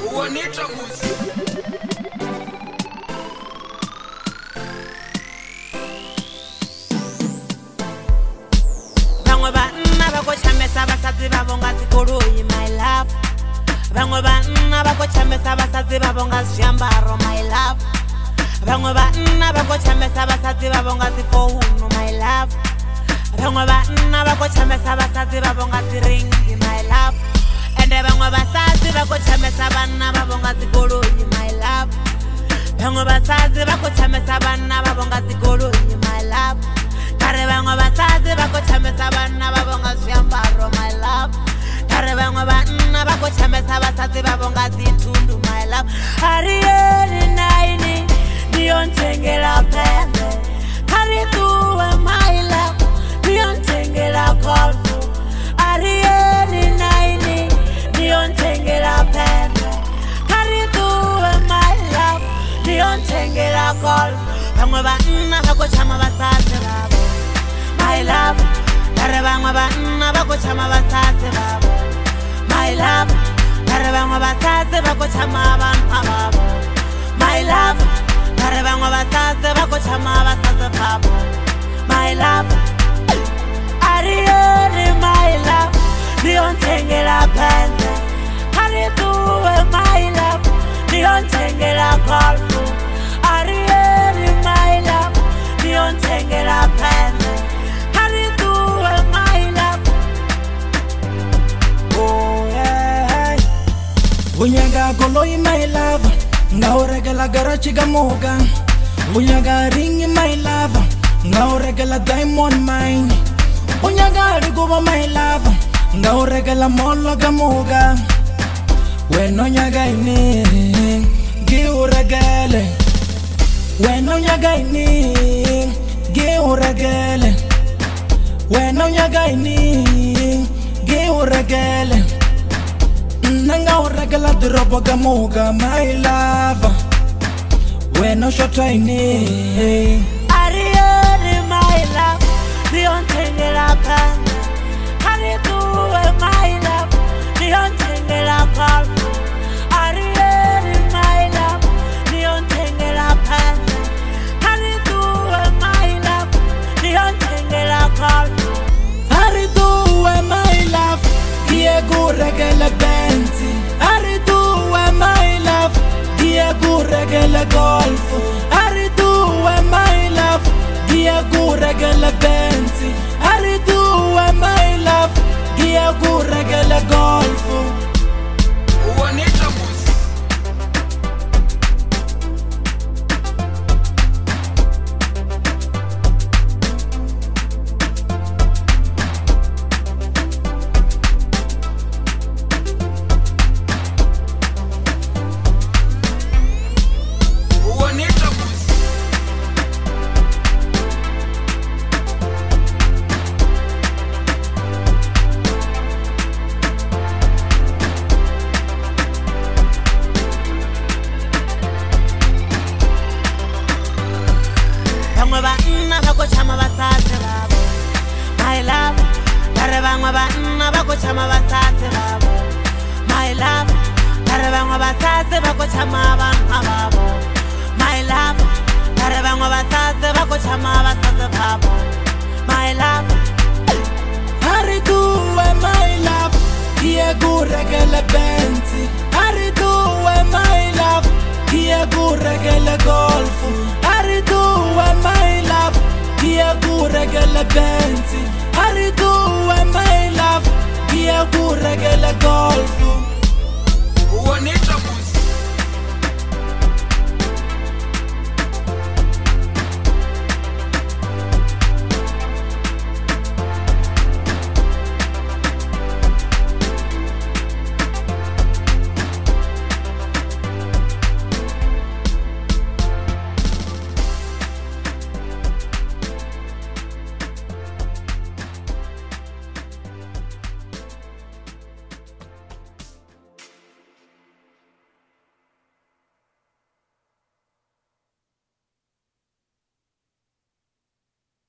Wanita Musi. Bangwe banna ba go chamesa basatsi ba bonga zikoloi my love. Bangwe banna ba go chamesa basatsi ba bonga zwiambaro my love. Bangwe banna ba go chamesa basatsi ba bonga zifounu my love. Bangwe banna ba go chamesa basatsi ba bonga ziringi my love. Ende bangwe basatsi ba go chamesa banna ba bonga zikoloi my love. Bangwe basatsi ba go chamesa banna ba bonga zikoloi my love. Kare bangwe basatsi ba go chamesa banna ba bonga zwiambaro my love. Kare bangwe banna ba go chamesa basatsi ba bonga zithundu my love. Arieli naini niyonthengela phembe. Kare tuwe my love niyonthengela golfu. Arieli naini niyonthengela phembe. Kare tuwe my love niyonthengela golfu. Bangwe banna ba go chama basatsi babo my love. Kare bangwe banna ba go chama basatsi babo my love. Kare bangwe basatsi ba go chama banna babo my love. Kare bangwe basatsi ba go chama basatsi babo my love. Arieli my love niyonthengela phembe. Kare tuwe my love niyonthengela golfu. Arieli my love niyonthengela phembe. Kare tuwe my love. Oh yeah. Unyaga goloi my love, ngauregela garachi gamoga. Unyaga ringi my love, ngauregela diamond mine. Unyaga rigoba my love, ngauregela molo gamoga. When unyaga ini giuregele. When unyaga ini giuregele. When unyaga ini giuregele. Nanga uregela drobo gamoga my love. When no shot ini Arieli my love niyonthengela phembe. Kare tuwe my love niyonthengela golfu. Arieli my love niyonthengela phembe. Kare tuwe my love niyonthengela golfu. Ariduwe my love, giekuregele benzi. Ariduwe my love, giekuregele golfu. Ariduwe my love, giekuregele benzi. Ariduwe my love, giekuregele golfu. Wanita Musi. Wanita Musi. Bangwe banna ba go chama basatsi babo my love. Kare bangwe banna ba go chama basatsi babo my love. Kare bangwe basatsi ba go chama banna babo my love. Kare bangwe basatsi ba go chama basatsi babo my love. Ariduwe my love, giekuregele benzi. Ariduwe my love, giekuregele golfu. Ariduwe my love, giekuregele benzi. Ariduwe my love, giekuregele golfu.